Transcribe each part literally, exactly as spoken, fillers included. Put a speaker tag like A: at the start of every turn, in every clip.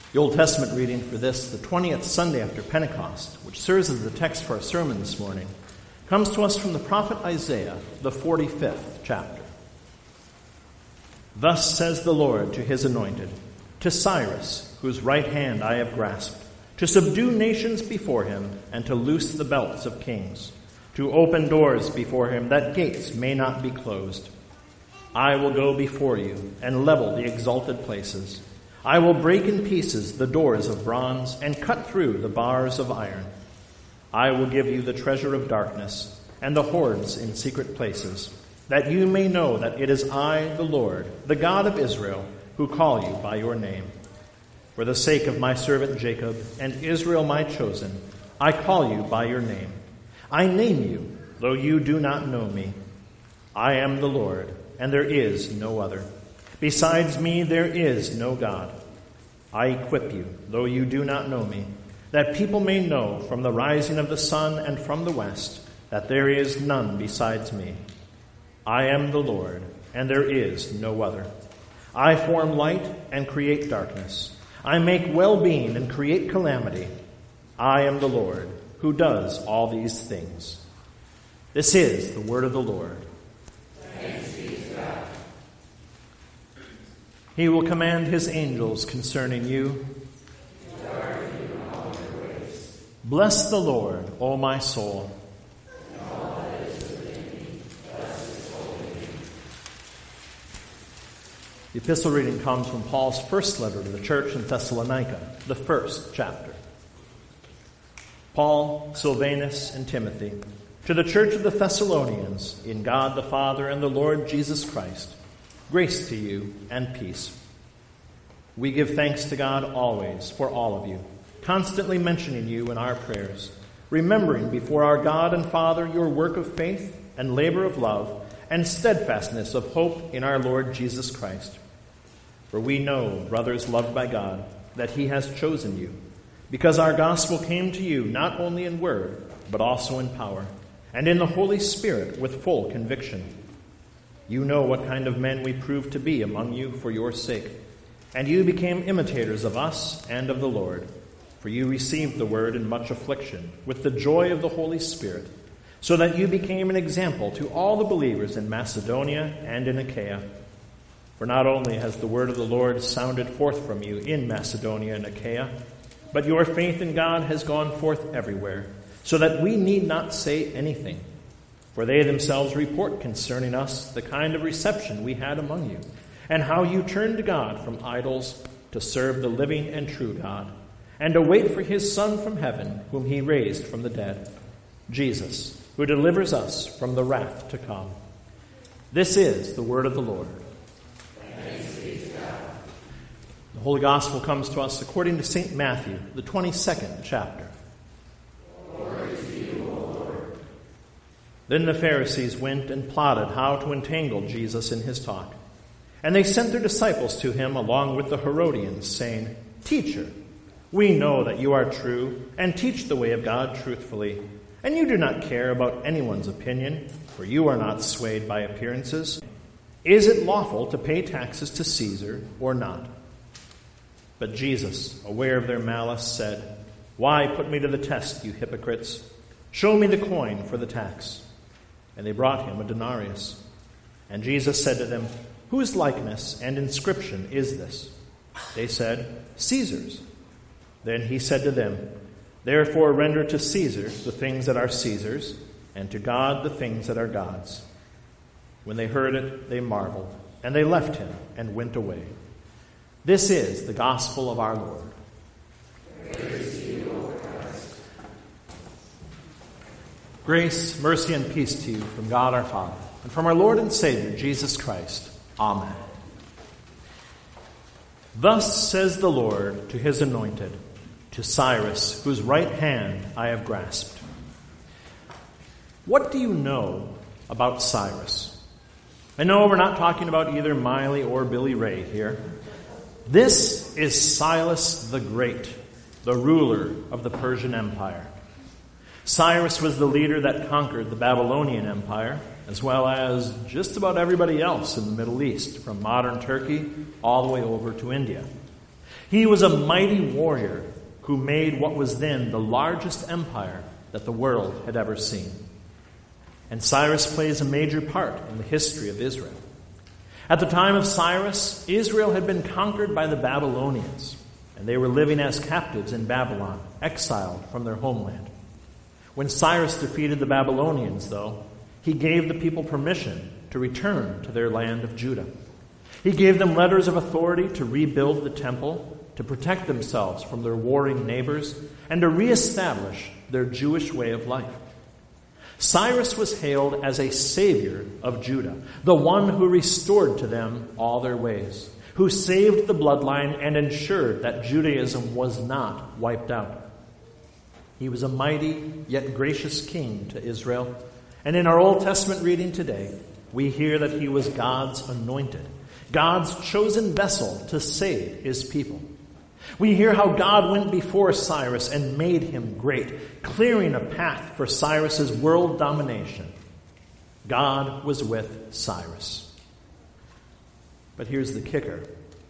A: The Old Testament reading for this, the twentieth Sunday after Pentecost, which serves as the text for our sermon this morning, comes to us from the prophet Isaiah, the forty-fifth chapter. Thus says the Lord to his anointed, to Cyrus, whose right hand I have grasped, to subdue nations before him and to loose the belts of kings, to open doors before him that gates may not be closed. I will go before you and level the exalted places. I will break in pieces the doors of bronze and cut through the bars of iron. I will give you the treasure of darkness and the hoards in secret places, that you may know that it is I, the Lord, the God of Israel, who call you by your name. For the sake of my servant Jacob and Israel my chosen, I call you by your name. I name you, though you do not know me. I am the Lord, and there is no other. Besides me, there is no God. I equip you, though you do not know me, that people may know from the rising of the sun and from the west that there is none besides me. I am the Lord, and there is no other. I form light and create darkness. I make well-being and create calamity. I am the Lord, who does all these things. This is the word of the Lord.
B: Thanks be to God.
A: He will command his angels concerning you. Bless the Lord, O my soul. The epistle reading comes from Paul's first letter to the church in Thessalonica, the first chapter. Paul, Silvanus, and Timothy, to the church of the Thessalonians, in God the Father and the Lord Jesus Christ, grace to you and peace. We give thanks to God always for all of you, constantly mentioning you in our prayers, remembering before our God and Father your work of faith and labor of love and steadfastness of hope in our Lord Jesus Christ. For we know, brothers loved by God, that he has chosen you, because our gospel came to you not only in word, but also in power, and in the Holy Spirit with full conviction. You know what kind of men we proved to be among you for your sake, and you became imitators of us and of the Lord, for you received the word in much affliction, with the joy of the Holy Spirit, so that you became an example to all the believers in Macedonia and in Achaia. For not only has the word of the Lord sounded forth from you in Macedonia and Achaia, but your faith in God has gone forth everywhere, so that we need not say anything. For they themselves report concerning us the kind of reception we had among you, and how you turned to God from idols to serve the living and true God, and to wait for his Son from heaven, whom he raised from the dead, Jesus, who delivers us from the wrath to come. This is the word of the Lord.
B: Thanks be to God.
A: The Holy Gospel comes to us according to Saint Matthew, the twenty-second chapter.
B: Glory to you, O Lord.
A: Then the Pharisees went and plotted how to entangle Jesus in his talk. And they sent their disciples to him along with the Herodians, saying, Teacher, we know that you are true and teach the way of God truthfully, and you do not care about anyone's opinion, for you are not swayed by appearances. Is it lawful to pay taxes to Caesar or not? But Jesus, aware of their malice, said, Why put me to the test, you hypocrites? Show me the coin for the tax. And they brought him a denarius. And Jesus said to them, Whose likeness and inscription is this? They said, Caesar's. Then he said to them, Therefore render to Caesar the things that are Caesar's, and to God the things that are God's. When they heard it, they marveled, and they left him and went away. This is the gospel of our Lord.
B: Praise to you, O Christ.
A: Grace, mercy, and peace to you from God our Father, and from our Lord and Savior, Jesus Christ. Amen. Thus says the Lord to his anointed, to Cyrus, whose right hand I have grasped. What do you know about Cyrus? I know we're not talking about either Miley or Billy Ray here. This is Cyrus the Great, the ruler of the Persian Empire. Cyrus was the leader that conquered the Babylonian Empire, as well as just about everybody else in the Middle East, from modern Turkey all the way over to India. He was a mighty warrior who made what was then the largest empire that the world had ever seen. And Cyrus plays a major part in the history of Israel. At the time of Cyrus, Israel had been conquered by the Babylonians, and they were living as captives in Babylon, exiled from their homeland. When Cyrus defeated the Babylonians, though, he gave the people permission to return to their land of Judah. He gave them letters of authority to rebuild the temple, to protect themselves from their warring neighbors, and to reestablish their Jewish way of life. Cyrus was hailed as a savior of Judah, the one who restored to them all their ways, who saved the bloodline and ensured that Judaism was not wiped out. He was a mighty yet gracious king to Israel, and in our Old Testament reading today, we hear that he was God's anointed, God's chosen vessel to save his people. We hear how God went before Cyrus and made him great, clearing a path for Cyrus's world domination. God was with Cyrus. But here's the kicker.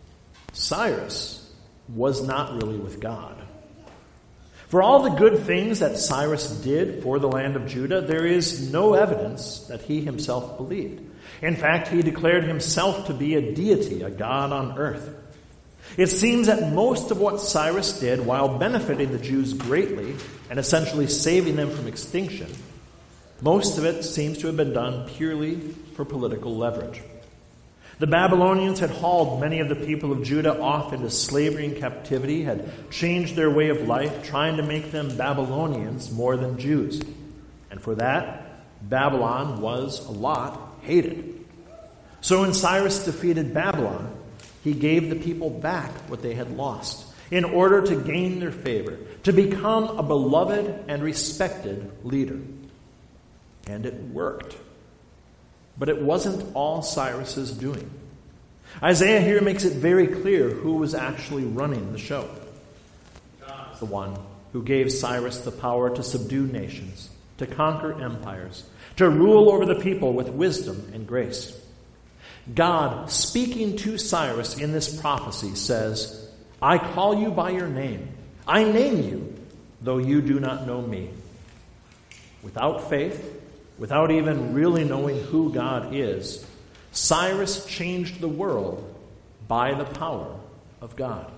A: Cyrus was not really with God. For all the good things that Cyrus did for the land of Judah, there is no evidence that he himself believed. In fact, he declared himself to be a deity, a god on earth. It seems that most of what Cyrus did, while benefiting the Jews greatly and essentially saving them from extinction, most of it seems to have been done purely for political leverage. The Babylonians had hauled many of the people of Judah off into slavery and captivity, had changed their way of life, trying to make them Babylonians more than Jews. And for that, Babylon was a lot hated. So when Cyrus defeated Babylon, he gave the people back what they had lost in order to gain their favor, to become a beloved and respected leader. And it worked. But it wasn't all Cyrus's doing. Isaiah here makes it very clear who was actually running the show. God, the one who gave Cyrus the power to subdue nations, to conquer empires, to rule over the people with wisdom and grace. God, speaking to Cyrus in this prophecy, says, I call you by your name. I name you, though you do not know me. Without faith, without even really knowing who God is, Cyrus changed the world by the power of God.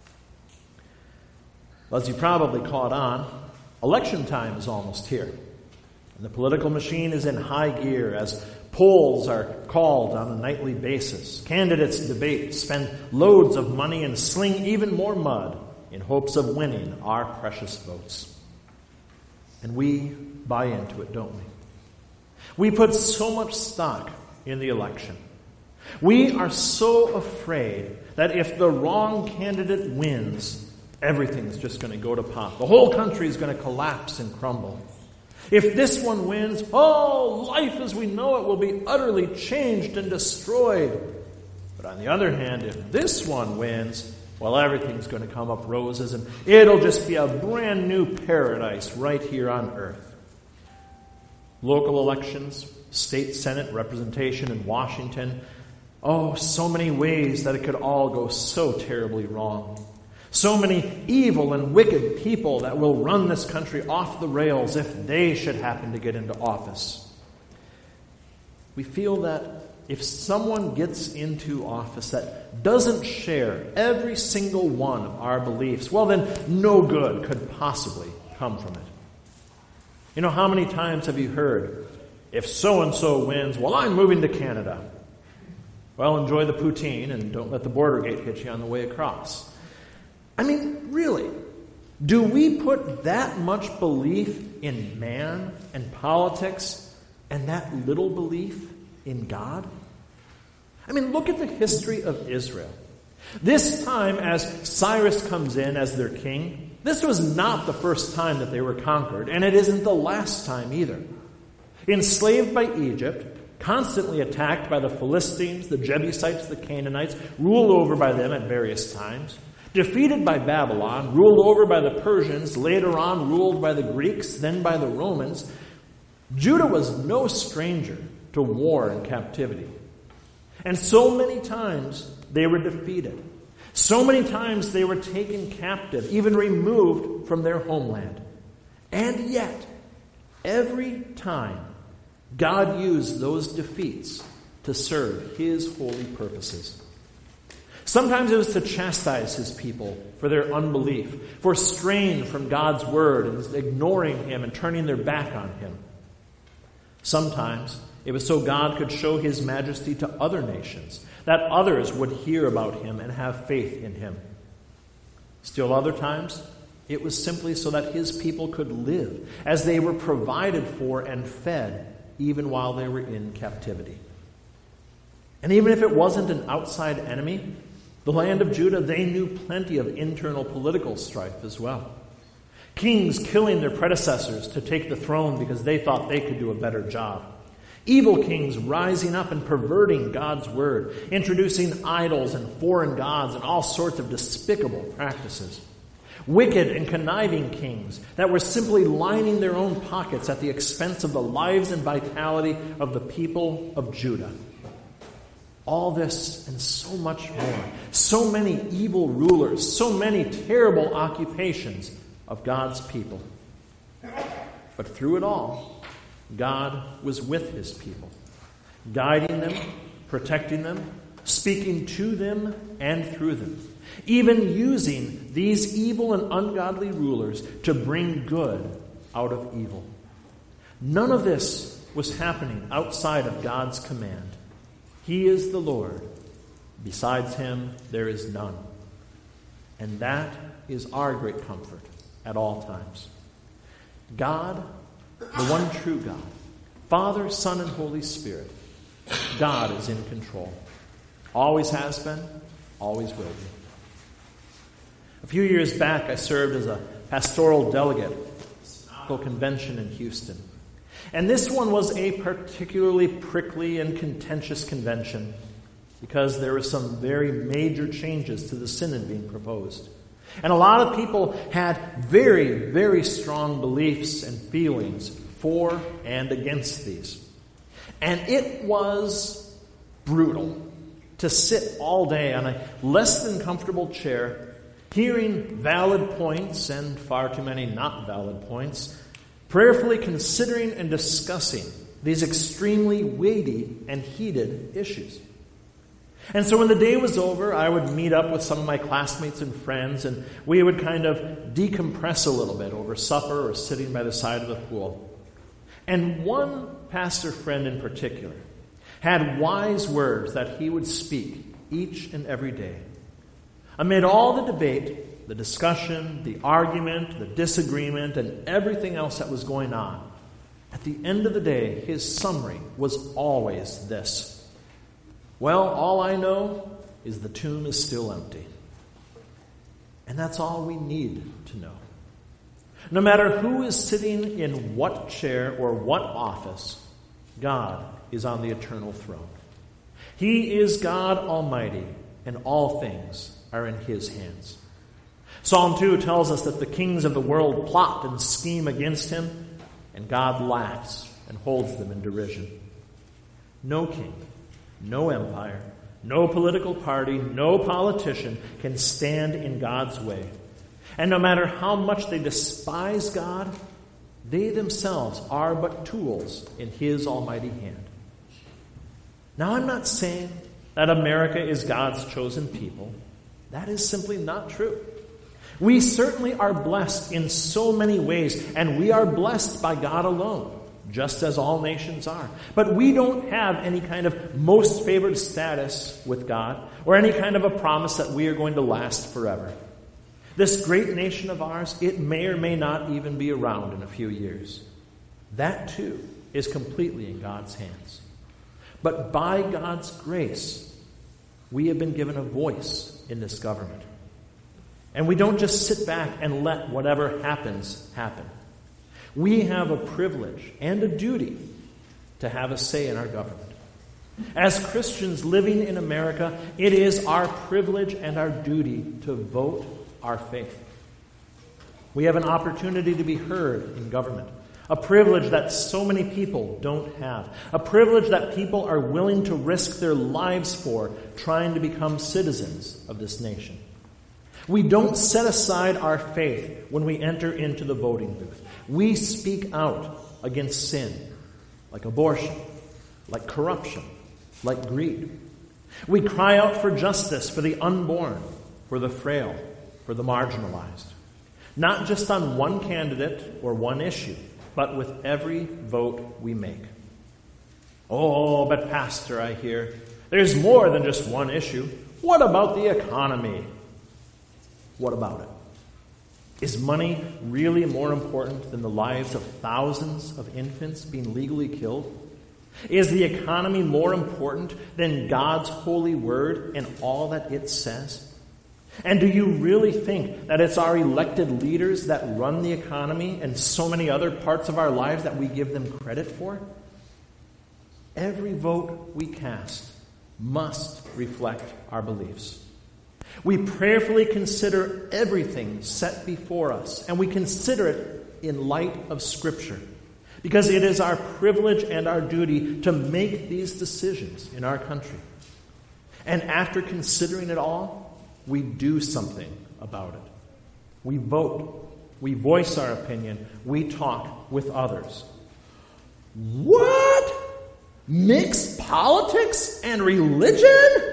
A: Well, as you probably caught on, election time is almost here. And the political machine is in high gear as polls are called on a nightly basis. Candidates debate, spend loads of money, and sling even more mud in hopes of winning our precious votes. And we buy into it, don't we? We put so much stock in the election. We are so afraid that if the wrong candidate wins, everything's just going to go to pot. The whole country is going to collapse and crumble. If this one wins, oh, life as we know it will be utterly changed and destroyed. But on the other hand, if this one wins, well, everything's going to come up roses and it'll just be a brand new paradise right here on earth. Local elections, state senate representation in Washington. Oh, so many ways that it could all go so terribly wrong. So many evil and wicked people that will run this country off the rails if they should happen to get into office. We feel that if someone gets into office that doesn't share every single one of our beliefs, well then no good could possibly come from it. You know, how many times have you heard, if so-and-so wins, well, I'm moving to Canada. Well, enjoy the poutine and don't let the border gate hit you on the way across. I mean, really, do we put that much belief in man and politics and that little belief in God? I mean, look at the history of Israel. This time, as Cyrus comes in as their king, this was not the first time that they were conquered, and it isn't the last time either. Enslaved by Egypt, constantly attacked by the Philistines, the Jebusites, the Canaanites, ruled over by them at various times, defeated by Babylon, ruled over by the Persians, later on ruled by the Greeks, then by the Romans, Judah was no stranger to war and captivity. And so many times they were defeated. So many times they were taken captive, even removed from their homeland. And yet, every time, God used those defeats to serve his holy purposes. Sometimes it was to chastise his people for their unbelief, for straying from God's word and ignoring him and turning their back on him. Sometimes it was so God could show his majesty to other nations, that others would hear about him and have faith in him. Still other times, it was simply so that his people could live as they were provided for and fed even while they were in captivity. And even if it wasn't an outside enemy, the land of Judah, they knew plenty of internal political strife as well. Kings killing their predecessors to take the throne because they thought they could do a better job. Evil kings rising up and perverting God's word, introducing idols and foreign gods and all sorts of despicable practices. Wicked and conniving kings that were simply lining their own pockets at the expense of the lives and vitality of the people of Judah. All this and so much more. So many evil rulers, so many terrible occupations of God's people. But through it all, God was with his people, guiding them, protecting them, speaking to them and through them, even using these evil and ungodly rulers to bring good out of evil. None of this was happening outside of God's command. He is the Lord. Besides him, there is none. And that is our great comfort at all times. God, the one true God, Father, Son, and Holy Spirit, God is in control. Always has been, always will be. A few years back, I served as a pastoral delegate at a convention in Houston. And this one was a particularly prickly and contentious convention because there were some very major changes to the synod being proposed. And a lot of people had very, very strong beliefs and feelings for and against these. And it was brutal to sit all day on a less than comfortable chair, hearing valid points and far too many not valid points, prayerfully considering and discussing these extremely weighty and heated issues. And so when the day was over, I would meet up with some of my classmates and friends, and we would kind of decompress a little bit over supper or sitting by the side of the pool. And one pastor friend in particular had wise words that he would speak each and every day. Amid all the debate, the discussion, the argument, the disagreement, and everything else that was going on, at the end of the day, his summary was always this: well, all I know is the tomb is still empty. And that's all we need to know. No matter who is sitting in what chair or what office, God is on the eternal throne. He is God Almighty, and all things are in his hands. Psalm two tells us that the kings of the world plot and scheme against him, and God laughs and holds them in derision. No king, no empire, no political party, no politician can stand in God's way. And no matter how much they despise God, they themselves are but tools in his almighty hand. Now, I'm not saying that America is God's chosen people. That is simply not true. We certainly are blessed in so many ways, and we are blessed by God alone, just as all nations are. But we don't have any kind of most favored status with God, or any kind of a promise that we are going to last forever. This great nation of ours, it may or may not even be around in a few years. That too is completely in God's hands. But by God's grace, we have been given a voice in this government. And we don't just sit back and let whatever happens happen. We have a privilege and a duty to have a say in our government. As Christians living in America, it is our privilege and our duty to vote our faith. We have an opportunity to be heard in government, a privilege that so many people don't have, a privilege that people are willing to risk their lives for, trying to become citizens of this nation. We don't set aside our faith when we enter into the voting booth. We speak out against sin, like abortion, like corruption, like greed. We cry out for justice for the unborn, for the frail, for the marginalized. Not just on one candidate or one issue, but with every vote we make. Oh, but Pastor, I hear, there's more than just one issue. What about the economy? What about it? Is money really more important than the lives of thousands of infants being legally killed? Is the economy more important than God's holy word and all that it says? And do you really think that it's our elected leaders that run the economy and so many other parts of our lives that we give them credit for? Every vote we cast must reflect our beliefs. We prayerfully consider everything set before us, and we consider it in light of Scripture, because it is our privilege and our duty to make these decisions in our country. And after considering it all, we do something about it. We vote. We voice our opinion. We talk with others. What? Mix politics and religion?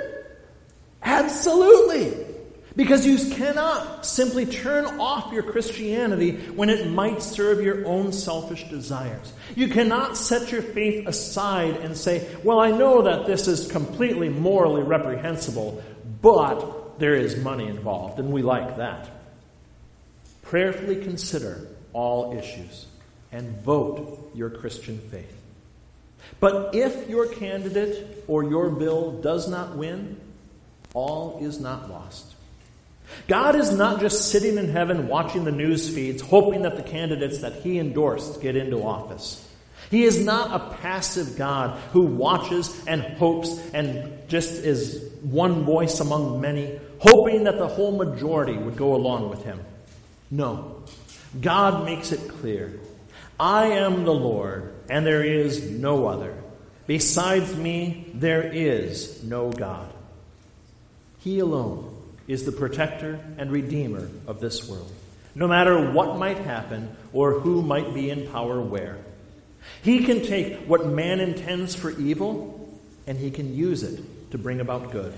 A: Absolutely. Because you cannot simply turn off your Christianity when it might serve your own selfish desires. You cannot set your faith aside and say, well, I know that this is completely morally reprehensible, but there is money involved, and we like that. Prayerfully consider all issues and vote your Christian faith. But if your candidate or your bill does not win, all is not lost. God is not just sitting in heaven watching the news feeds, hoping that the candidates that he endorsed get into office. He is not a passive God who watches and hopes and just is one voice among many, hoping that the whole majority would go along with him. No. God makes it clear. I am the Lord, and there is no other. Besides me, there is no God. He alone is the protector and redeemer of this world, no matter what might happen or who might be in power where. He can take what man intends for evil, and he can use it to bring about good.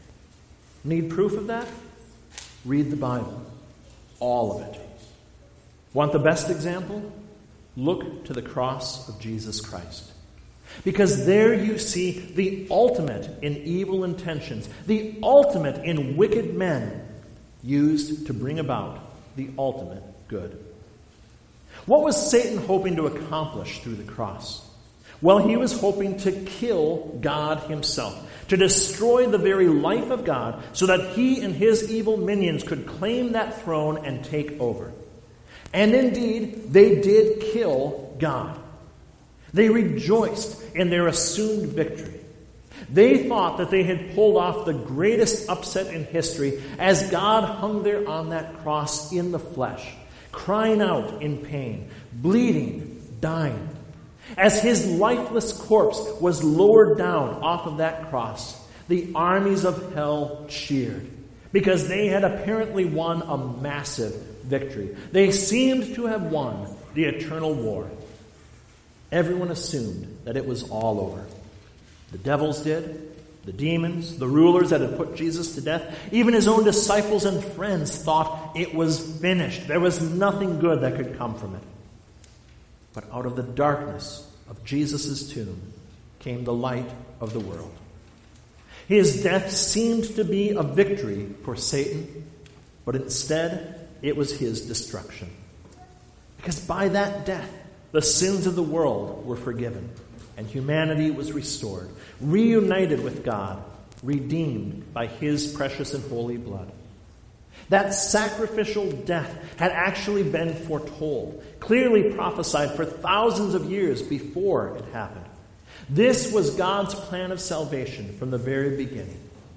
A: Need proof of that? Read the Bible. All of it. Want the best example? Look to the cross of Jesus Christ. Because there you see the ultimate in evil intentions, the ultimate in wicked men used to bring about the ultimate good. What was Satan hoping to accomplish through the cross? Well, he was hoping to kill God himself, to destroy the very life of God so that he and his evil minions could claim that throne and take over. And indeed, they did kill God. They rejoiced in their assumed victory. They thought that they had pulled off the greatest upset in history as God hung there on that cross in the flesh, crying out in pain, bleeding, dying. As his lifeless corpse was lowered down off of that cross, the armies of hell cheered because they had apparently won a massive victory. They seemed to have won the eternal war. Everyone assumed that it was all over. The devils did, the demons, the rulers that had put Jesus to death, even his own disciples and friends thought it was finished. There was nothing good that could come from it. But out of the darkness of Jesus' tomb came the light of the world. His death seemed to be a victory for Satan, but instead it was his destruction. Because by that death, the sins of the world were forgiven, and humanity was restored, reunited with God, redeemed by his precious and holy blood. That sacrificial death had actually been foretold, clearly prophesied for thousands of years before it happened. This was God's plan of salvation from the very beginning.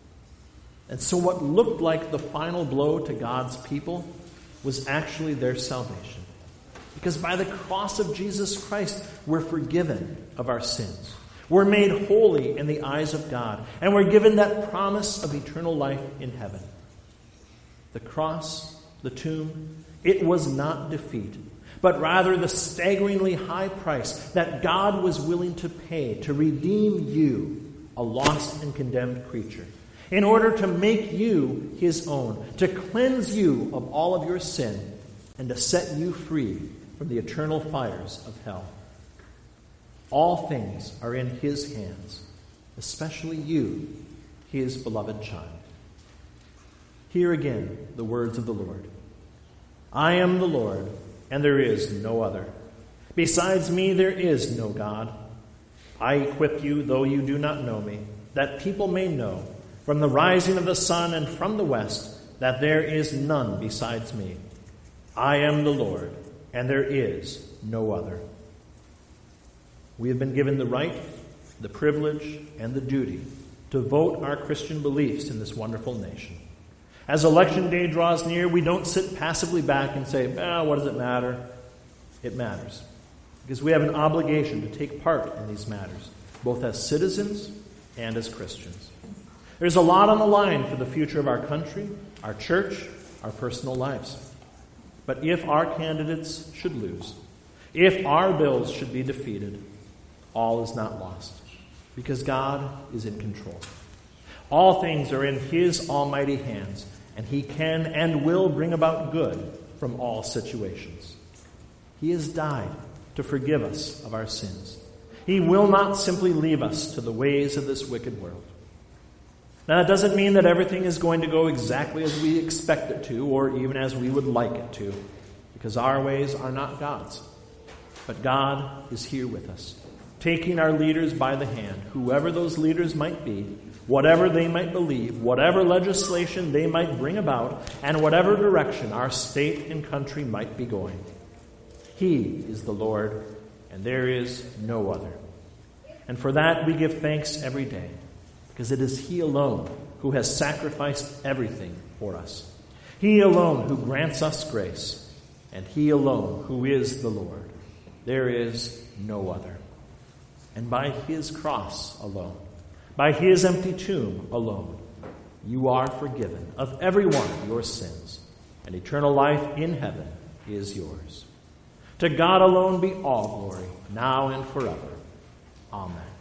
A: And so what looked like the final blow to God's people was actually their salvation. Because by the cross of Jesus Christ, we're forgiven of our sins. We're made holy in the eyes of God. And we're given that promise of eternal life in heaven. The cross, the tomb, it was not defeat, but rather the staggeringly high price that God was willing to pay to redeem you, a lost and condemned creature, in order to make you his own, to cleanse you of all of your sin, and to set you free from the eternal fires of hell. All things are in his hands, especially you, his beloved child. Hear again the words of the Lord. I am the Lord, and there is no other. Besides me there is no God. I equip you, though you do not know me, that people may know, from the rising of the sun and from the west, that there is none besides me. I am the Lord, and there is no other. We have been given the right, the privilege, and the duty to vote our Christian beliefs in this wonderful nation. As election day draws near, we don't sit passively back and say, ah, what does it matter? It matters. Because we have an obligation to take part in these matters, both as citizens and as Christians. There's a lot on the line for the future of our country, our church, our personal lives. But if our candidates should lose, if our bills should be defeated, all is not lost, because God is in control. All things are in his almighty hands, and he can and will bring about good from all situations. He has died to forgive us of our sins. He will not simply leave us to the ways of this wicked world. Now, that doesn't mean that everything is going to go exactly as we expect it to, or even as we would like it to, because our ways are not God's. But God is here with us, taking our leaders by the hand, whoever those leaders might be, whatever they might believe, whatever legislation they might bring about, and whatever direction our state and country might be going. He is the Lord, and there is no other. And for that we give thanks every day, because it is he alone who has sacrificed everything for us. He alone who grants us grace, and he alone who is the Lord. There is no other. And by his cross alone, by his empty tomb alone, you are forgiven of every one of your sins, and eternal life in heaven is yours. To God alone be all glory, now and forever. Amen.